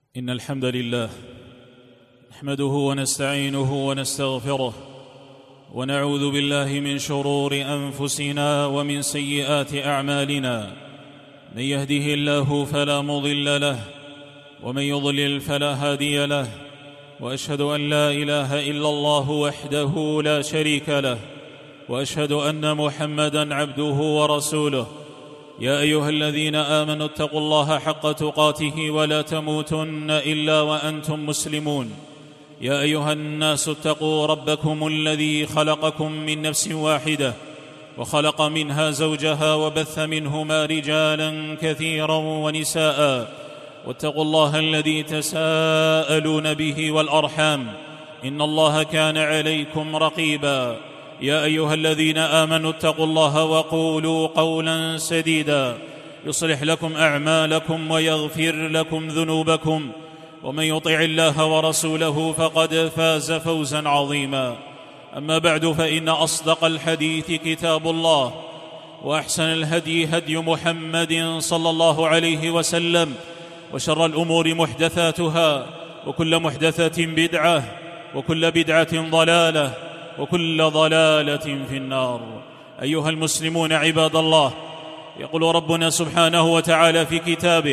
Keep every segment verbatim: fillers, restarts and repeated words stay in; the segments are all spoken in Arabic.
إن الحمد لله نحمده ونستعينه ونستغفره ونعوذ بالله من شرور أنفسنا ومن سيئات أعمالنا. من يهده الله فلا مضل له ومن يضلل فلا هادي له، وأشهد أن لا إله إلا الله وحده لا شريك له، وأشهد أن محمدًا عبده ورسوله. يا أيها الذين آمنوا اتقوا الله حق تقاته ولا تموتن إلا وأنتم مسلمون. يا أيها الناس اتقوا ربكم الذي خلقكم من نفس واحدة وخلق منها زوجها وبث منهما رجالا كثيرا ونساء، واتقوا الله الذي تساءلون به والأرحام إن الله كان عليكم رقيبا. يا أيها الذين آمنوا اتقوا الله وقولوا قولا سديدا يصلح لكم أعمالكم ويغفر لكم ذنوبكم، ومن يطع الله ورسوله فقد فاز فوزا عظيما. أما بعد، فإن أصدق الحديث كتاب الله، وأحسن الهدي هدي محمد صلى الله عليه وسلم، وشر الأمور محدثاتها، وكل محدثة بدعة، وكل بدعة ضلالة، وكل ضلالة في النار. أيها المسلمون عباد الله، يقول ربنا سبحانه وتعالى في كتابه: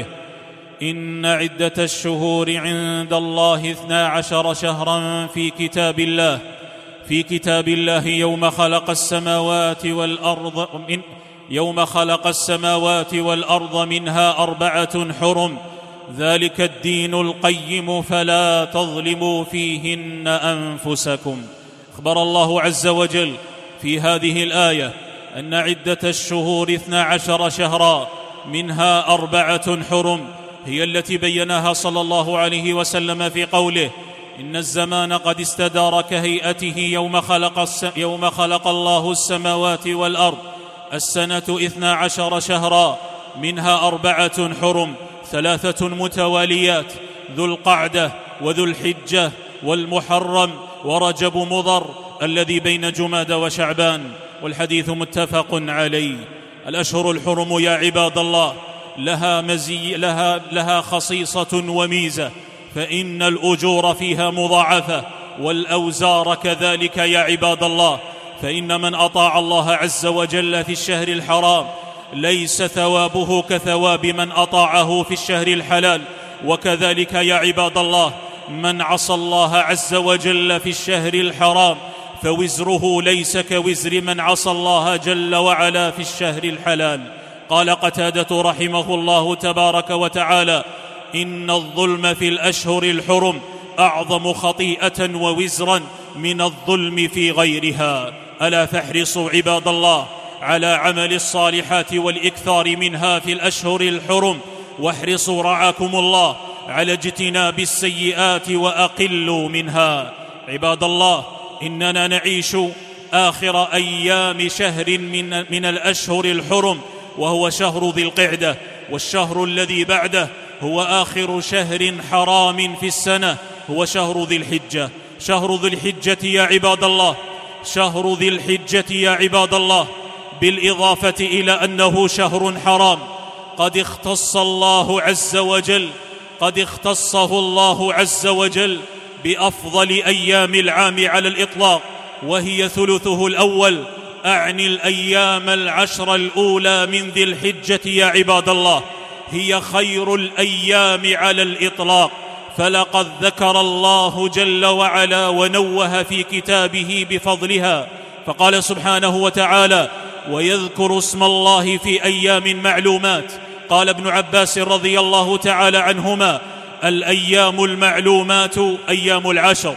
إن عدة الشهور عند الله اثنا عشر شهرا في كتاب الله في كتاب الله يوم خلق السماوات والأرض من يوم خلق السماوات والأرض منها أربعة حرم، ذلك الدين القيم فلا تظلموا فيهن أنفسكم. أخبر الله عز وجل في هذه الآية أن عدة الشهور اثنا عشر شهرا، منها أربعة حرم، هي التي بيناها صلى الله عليه وسلم في قوله: إن الزمان قد استدار كهيئته يوم خلق, الس... يوم خلق الله السماوات والأرض. السنة اثنا عشر شهرا، منها أربعة حرم، ثلاثة متواليات: ذو القعدة وذو الحجة والمحرم ورجب مضر الذي بين جماد وشعبان، والحديث متفق عليه. الأشهر الحرم يا عباد الله لها, مزي لها, لها خصيصة وميزة، فإن الأجور فيها مضاعفة، والأوزار كذلك يا عباد الله. فإن من أطاع الله عز وجل في الشهر الحرام ليس ثوابه كثواب من أطاعه في الشهر الحلال، وكذلك يا عباد الله من عصى الله عز وجل في الشهر الحرام فوزره ليس كوزر من عصى الله جل وعلا في الشهر الحلال. قال قتادة رحمه الله تبارك وتعالى: إن الظلم في الأشهر الحرم أعظم خطيئة ووزرا من الظلم في غيرها. ألا فاحرصوا عباد الله على عمل الصالحات والإكثار منها في الأشهر الحرم، واحرصوا رعاكم الله على اجتناب السيئات وأقلوا منها. عباد الله، إننا نعيش آخر أيام شهر من, من الأشهر الحرم، وهو شهر ذي القعدة، والشهر الذي بعده هو آخر شهر حرام في السنة، هو شهر ذي الحجة. شهر ذي الحجة يا عباد الله شهر ذي الحجة يا عباد الله بالإضافة إلى أنه شهر حرام، قد اختص الله عز وجل قد اختصه الله عز وجل بأفضل أيام العام على الإطلاق، وهي ثلثه الأول، أعني الأيام العشر الأولى من ذي الحجة يا عباد الله، هي خير الأيام على الإطلاق. فلقد ذكر الله جل وعلا ونوه في كتابه بفضلها، فقال سبحانه وتعالى: ويذكر اسم الله في أيام معلومات. قال ابن عباس رضي الله تعالى عنهما: الأيام المعلومات أيام العشر.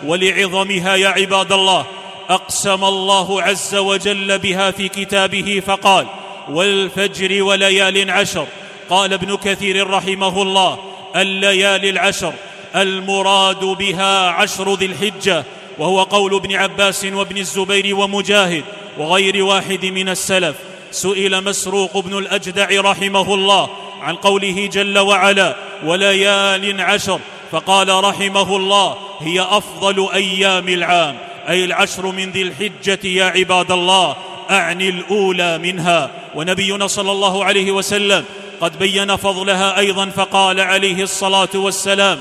ولعظمها يا عباد الله أقسم الله عز وجل بها في كتابه فقال: والفجر وليال عشر. قال ابن كثير رحمه الله: الليالي العشر المراد بها عشر ذي الحجة، وهو قول ابن عباس وابن الزبير ومجاهد وغير واحد من السلف. سئل مسروق بن الأجدع رحمه الله عن قوله جل وعلا: وليال عشر، فقال رحمه الله: هي أفضل أيام العام، أي العشر من ذي الحجة يا عباد الله، أعني الأولى منها. ونبينا صلى الله عليه وسلم قد بين فضلها أيضا فقال عليه الصلاة والسلام: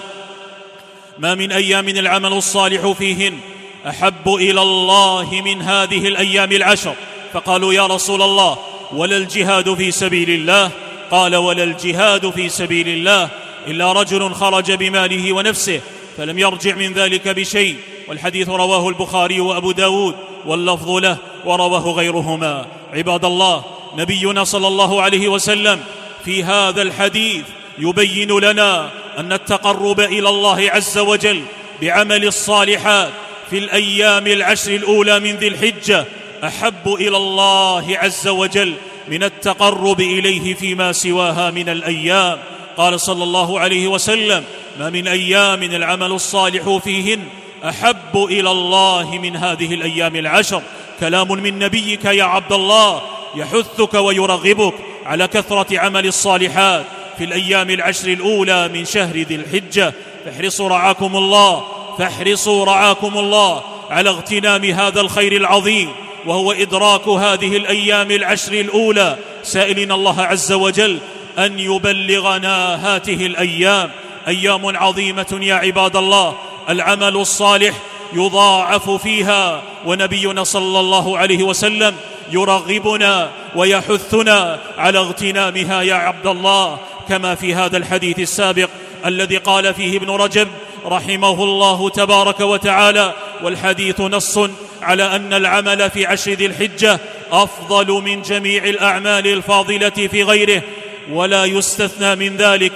ما من أيام العمل الصالح فيهن أحب إلى الله من هذه الأيام العشر. فقالوا: يا رسول الله، ولا الجهاد في سبيل الله؟ قال: ولا الجهاد في سبيل الله إلا رجل خرج بماله ونفسه فلم يرجع من ذلك بشيء. والحديث رواه البخاري وأبو داود واللفظ له ورواه غيرهما. عباد الله، نبينا صلى الله عليه وسلم في هذا الحديث يبين لنا أن التقرب إلى الله عز وجل بعمل الصالحات في الأيام العشر الأولى من ذي الحجة أحب إلى الله عز وجل من التقرب إليه فيما سواها من الأيام. قال صلى الله عليه وسلم: ما من أيام العمل الصالح فيهن أحب إلى الله من هذه الأيام العشر. كلام من نبيك يا عبد الله يحثك ويرغبك على كثرة عمل الصالحات في الأيام العشر الأولى من شهر ذي الحجة. فاحرصوا رعاكم الله فاحرصوا رعاكم الله على اغتنام هذا الخير العظيم، وهو إدراك هذه الأيام العشر الأولى، سائلين الله عز وجل أن يبلغنا هذه الأيام. أيام عظيمة يا عباد الله، العمل الصالح يضاعف فيها، ونبينا صلى الله عليه وسلم يرغبنا ويحثنا على اغتنامها يا عبد الله، كما في هذا الحديث السابق الذي قال فيه ابن رجب رحمه الله تبارك وتعالى: والحديث نص على أن العمل في عشر ذي الحجة أفضل من جميع الأعمال الفاضلة في غيره، ولا يستثنى من ذلك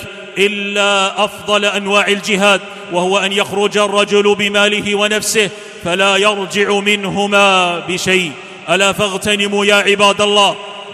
إلا أفضل أنواع الجهاد، وهو أن يخرج الرجل بماله ونفسه فلا يرجع منهما بشيء. ألا فاغتنموا يا عباد الله،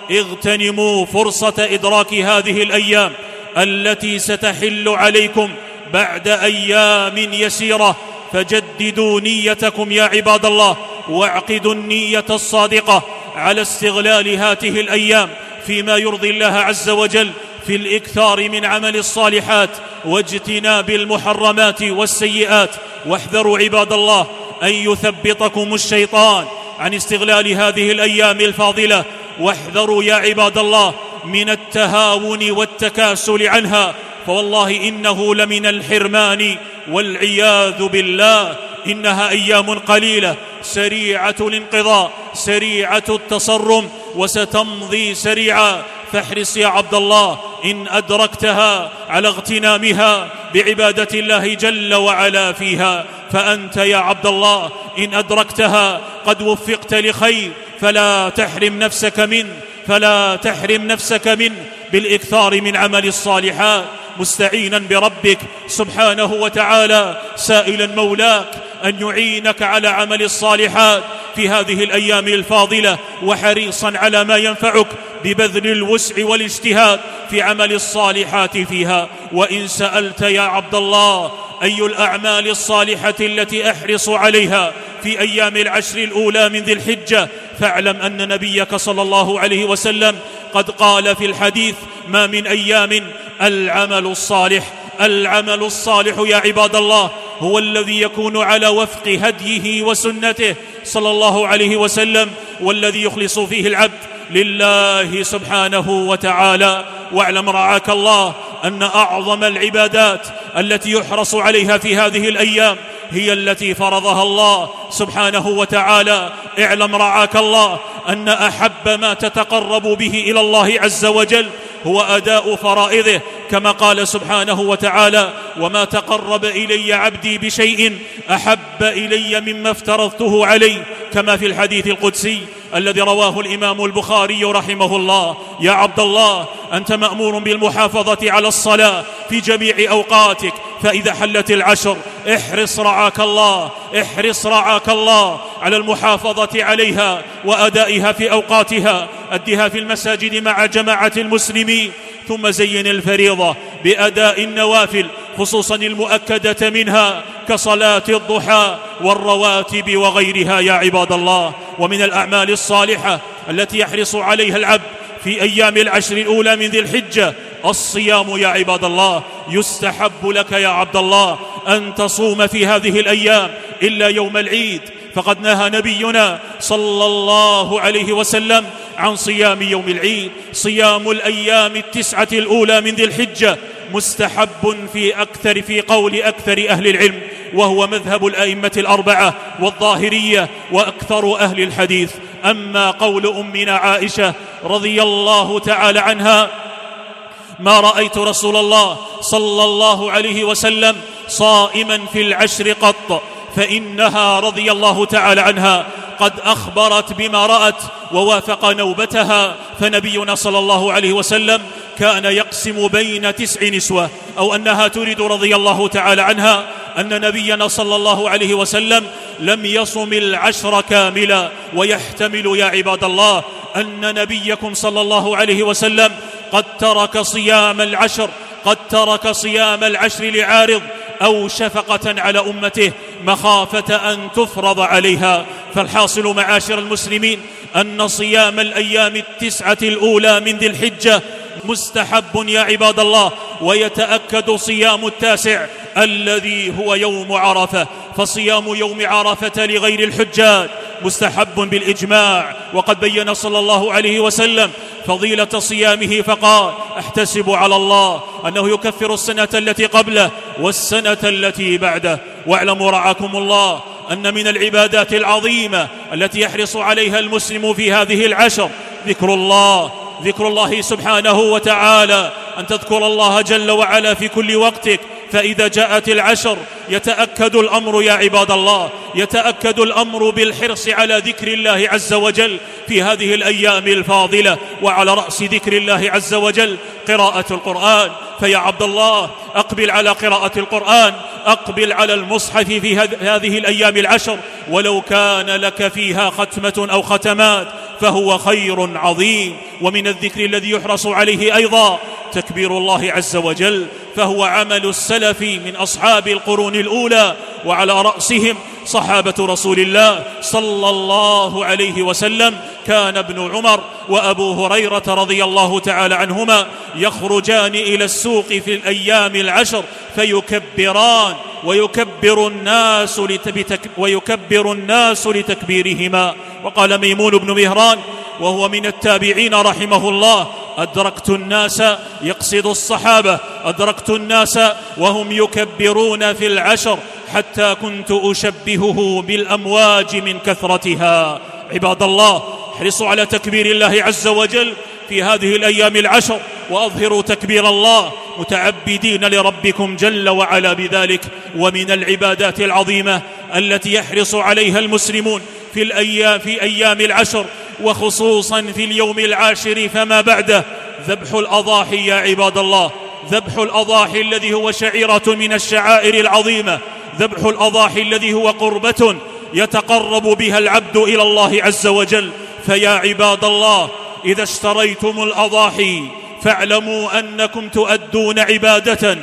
اغتنموا فرصة إدراك هذه الأيام التي ستحل عليكم بعد أيام يسيرة، فجددوا نيتكم يا عباد الله، واعقدوا النية الصادقة على استغلال هذه الأيام فيما يرضي الله عز وجل في الإكثار من عمل الصالحات واجتناب المحرمات والسيئات. واحذروا عباد الله أن يثبطكم الشيطان عن استغلال هذه الأيام الفاضلة، واحذروا يا عباد الله من التهاون والتكاسل عنها، فوالله إنه لمن الحرمان والعياذ بالله. إنها أيام قليلة سريعة الانقضاء سريعة التصرم وستمضي سريعا، فاحرص يا عبد الله إن أدركتها على اغتنامها بعبادة الله جل وعلا فيها. فأنت يا عبد الله إن أدركتها قد وفقت لخير، فلا تحرم نفسك منه فلا تحرم نفسك منه بالإكثار من عمل الصالحات، مستعينا بربك سبحانه وتعالى، سائلا مولاك أن يعينك على عمل الصالحات في هذه الأيام الفاضلة، وحريصا على ما ينفعك ببذل الوسع والاجتهاد في عمل الصالحات فيها. وإن سألت يا عبد الله أي الأعمال الصالحة التي أحرص عليها في أيام العشر الأولى من ذي الحجة، فاعلم أن نبيك صلى الله عليه وسلم قد قال في الحديث: ما من أيام العمل الصالح. العمل الصالح يا عباد الله هو الذي يكون على وفق هديه وسنته صلى الله عليه وسلم، والذي يخلص فيه العبد لله سبحانه وتعالى. واعلم رعاك الله أن أعظم العبادات التي يحرص عليها في هذه الأيام هي التي فرضها الله سبحانه وتعالى. اعلم رعاك الله أن أحب ما تتقرب به إلى الله عز وجل هو أداء فرائضه، كما قال سبحانه وتعالى: وما تقرب إلي عبدي بشيء أحب إلي مما افترضته عليه، كما في الحديث القدسي الذي رواه الإمام البخاري رحمه الله. يا عبد الله أنت مأمور بالمحافظة على الصلاة في جميع أوقاتك، فإذا حلت العشر احرص رعاك الله احرص رعاك الله على المحافظة عليها وأدائها في أوقاتها. أدها في المساجد مع جماعة المسلمين، ثم زين الفريضة بأداء النوافل خصوصا المؤكدة منها كصلاة الضحى والرواتب وغيرها يا عباد الله. ومن الأعمال الصالحة التي يحرص عليها العبد في أيام العشر الأولى من ذي الحجة الصيام يا عباد الله. يستحب لك يا عبد الله أن تصوم في هذه الأيام إلا يوم العيد، فقد نهى نبينا صلى الله عليه وسلم عن صيام يوم العيد. صيام الأيام التسعة الأولى من ذي الحجة مستحب في أكثر في قول أكثر أهل العلم، وهو مذهب الأئمة الأربعة والظاهرية وأكثر أهل الحديث. أما قول أمنا عائشة رضي الله تعالى عنها: ما رأيت رسول الله صلى الله عليه وسلم صائما في العشر قط، فإنها رضي الله تعالى عنها قد أخبرت بما رأت ووافق نوبتها. فنبينا صلى الله عليه وسلم كان يقسم بين تسع نسوة، أو أنها تريد رضي الله تعالى عنها أن نبينا صلى الله عليه وسلم لم يصم العشر كاملا. ويحتمل يا عباد الله أن نبيكم صلى الله عليه وسلم قد ترك صيام العشر قد ترك صيام العشر لعارض أو شفقة على أمته مخافة أن تفرض عليها. فالحاصل معاشر المسلمين أن صيام الأيام التسعة الأولى من ذي الحجة مستحب يا عباد الله، ويتأكد صيام التاسع الذي هو يوم عرفة. فصيام يوم عرفة لغير الحجاج مستحب بالإجماع، وقد بين صلى الله عليه وسلم فضيلة صيامه فقال: أحتسب على الله أنه يكفر السنة التي قبله والسنة التي بعده. واعلموا رعاكم الله أن من العبادات العظيمة التي يحرص عليها المسلم في هذه العشر ذكر الله ذكر الله سبحانه وتعالى، أن تذكر الله جل وعلا في كل وقتك. فإذا جاءت العشر يتأكد الأمر يا عباد الله يتأكد الأمر بالحرص على ذكر الله عز وجل في هذه الأيام الفاضلة. وعلى رأس ذكر الله عز وجل قراءة القرآن. فيا عبد الله أقبل على قراءة القرآن، أقبل على المصحف في هذه الأيام العشر، ولو كان لك فيها ختمة أو ختمات فهو خير عظيم. ومن الذكر الذي يحرص عليه أيضا تكبير الله عز وجل، فهو عمل السلف من أصحاب القرون الأولى، وعلى رأسهم صحابة رسول الله صلى الله عليه وسلم. كان ابن عمر وأبو هريرة رضي الله تعالى عنهما يخرجان إلى السوق في الأيام العشر فيكبران ويكبر الناس, لتبتك ويكبر الناس لتكبيرهما. وقال ميمون بن مهران وهو من التابعين رحمه الله: أدركت الناس، يقصد الصحابة، أدركت الناس وهم يكبرون في العشر حتى كنت أشبهه بالأمواج من كثرتها. عباد الله احرصوا على تكبير الله عز وجل في هذه الأيام العشر، وأظهروا تكبير الله متعبدين لربكم جل وعلا بذلك. ومن العبادات العظيمة التي يحرص عليها المسلمون في الأيام في أيام العشر، وخصوصا في اليوم العاشر فما بعده، ذبح الأضاحي يا عباد الله. ذبح الأضاحي الذي هو شعيرة من الشعائر العظيمة، ذبح الأضاحي الذي هو قربة يتقرب بها العبد إلى الله عز وجل. فيا عباد الله إذا اشتريتم الأضاحي فاعلموا أنكم تؤدون عبادة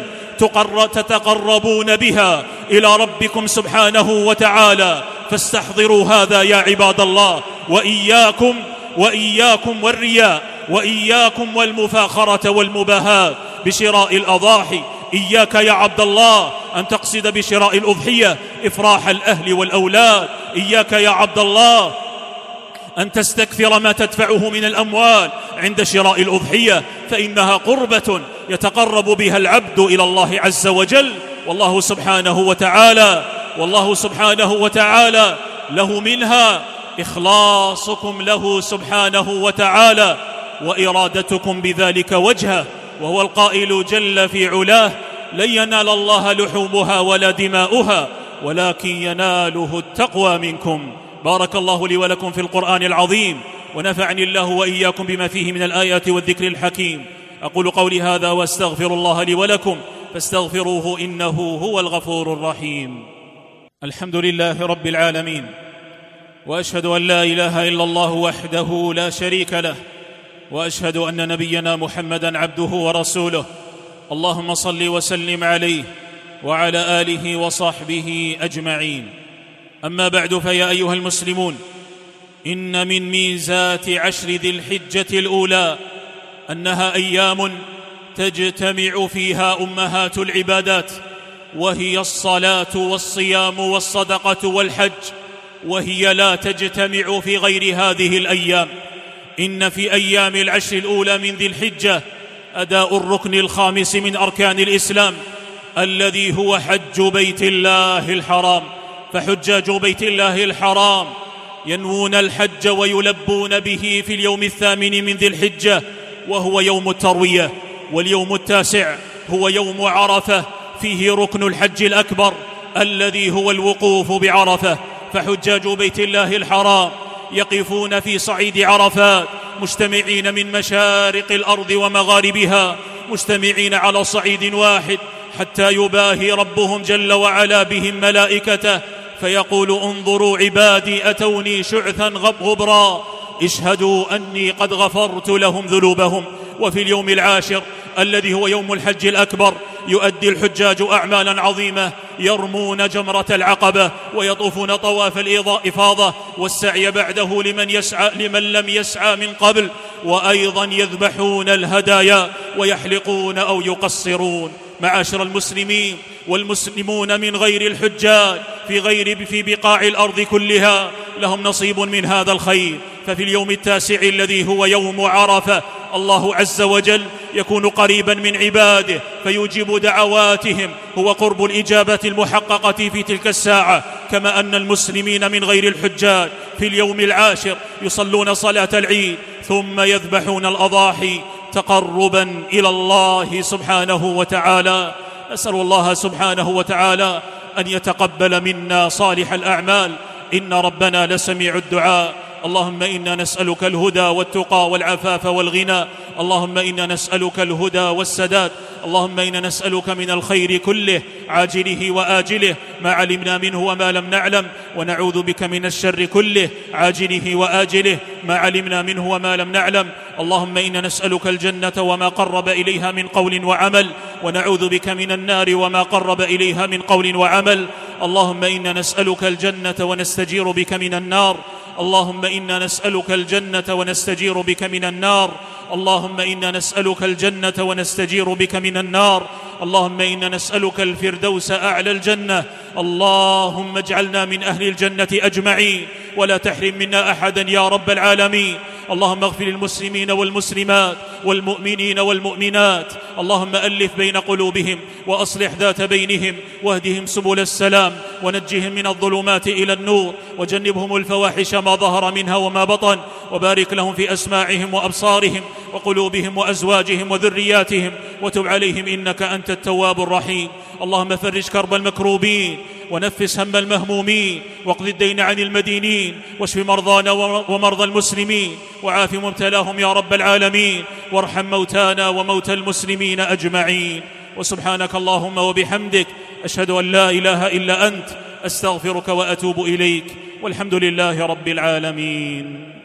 تتقربون بها إلى ربكم سبحانه وتعالى، فاستحضروا هذا يا عباد الله. وإياكم وإياكم والرياء، وإياكم والمفاخرة والمباهاة بشراء الأضاحي. إياك يا عبد الله أن تقصد بشراء الأضحية إفراح الأهل والأولاد. إياك يا عبد الله أن تستكثر ما تدفعه من الأموال عند شراء الأضحية، فإنها قربة يتقرب بها العبد إلى الله عز وجل. والله سبحانه وتعالى والله سبحانه وتعالى له منها إخلاصكم له سبحانه وتعالى وإرادتكم بذلك وجهه، وهو القائل جل في علاه: لن ينال الله لحومها ولا دماؤها ولكن يناله التقوى منكم. بارك الله لي ولكم في القرآن العظيم، ونفعني الله وإياكم بما فيه من الآيات والذكر الحكيم. أقول قولي هذا واستغفر الله لي ولكم فاستغفروه إنه هو الغفور الرحيم. الحمد لله رب العالمين، وأشهد أن لا إله إلا الله وحده لا شريك له، وأشهد أن نبينا محمدًا عبده ورسوله. اللهم صل وسلم عليه وعلى آله وصحبه أجمعين. أما بعد، فيا أيها المسلمون، إن من ميزات عشر ذي الحجة الأولى أنها أيام تجتمع فيها أمهات العبادات، وهي الصلاة والصيام والصدقة والحج، وهي لا تجتمع في غير هذه الأيام. إن في أيام العشر الأولى من ذي الحجة أداء الركن الخامس من أركان الإسلام الذي هو حج بيت الله الحرام. فحجاج بيت الله الحرام ينوون الحج ويلبون به في اليوم الثامن من ذي الحجة وهو يوم التروية. واليوم التاسع هو يوم عرفة فيه ركن الحج الأكبر الذي هو الوقوف بعرفة. فحجاج بيت الله الحرام يقفون في صعيد عرفات مجتمعين من مشارق الأرض ومغاربها، مجتمعين على صعيد واحد حتى يباهي ربهم جل وعلا بهم ملائكته فيقول انظروا عبادي أتوني شعثا غبرا اشهدوا أني قد غفرت لهم ذنوبهم. وفي اليوم العاشر الذي هو يوم الحج الأكبر يؤدي الحجاج أعمالا عظيمة، يرمون جمرة العقبة ويطوفون طواف الإفاضة والسعي بعده لمن, يسعى لمن لم يسعى من قبل، وأيضا يذبحون الهدايا ويحلقون أو يقصرون. معاشر المسلمين والمسلمون من غير الحجاج في غير في بقاع الأرض كلها لهم نصيب من هذا الخير. ففي اليوم التاسع الذي هو يوم عرفة الله عز وجل يكون قريبا من عباده فيجيب دعواتهم، هو قرب الإجابة المحققة في تلك الساعة. كما أن المسلمين من غير الحجاج في اليوم العاشر يصلون صلاة العيد ثم يذبحون الأضاحي تقربا إلى الله سبحانه وتعالى. نسأل الله سبحانه وتعالى أن يتقبل منا صالح الأعمال، إن ربنا لسميع الدعاء. اللهم إنا نسألك الهدى والتقى والعفاف والغنى، اللهم إنا نسألك الهدى والسداد، اللهم إنا نسألك من الخير كله عاجله وآجله ما علمنا منه وما لم نعلم، ونعوذ بك من الشر كله عاجله وآجله ما علمنا منه وما لم نعلم. اللهم إنا نسألك الجنة وما قرب إليها من قول وعمل، ونعوذ بك من النار وما قرب إليها من قول وعمل. اللهم إنا نسألك الجنة ونستجير بك من النار، اللهم إنا نسألك الجنة ونستجير بك من النار، اللهم إنا نسألك الجنة ونستجير بك من النار، اللهم إنا نسألك الفردوس أعلى الجنة. اللهم اجعلنا من أهل الجنة أجمعين ولا تحرم منا أحدا يا رب العالمين. اللهم اغفر للمسلمين والمسلمات والمؤمنين والمؤمنات، اللهم ألف بين قلوبهم وأصلح ذات بينهم واهدهم سبل السلام ونجهم من الظلمات إلى النور وجنبهم الفواحش ما ظهر منها وما بطن، وبارك لهم في أسماعهم وأبصارهم وقلوبهم وأزواجهم وذرياتهم وتب عليهم إنك أنت التواب الرحيم. اللهم فرج كرب المكروبين ونفس هم المهمومين واقض الدين عن المدينين واشف مرضانا ومرضى المسلمين وعاف مبتلاهم يا رب العالمين، وارحم موتانا وموتى المسلمين أجمعين. وسبحانك اللهم وبحمدك أشهد أن لا إله إلا أنت أستغفرك وأتوب إليك، والحمد لله رب العالمين.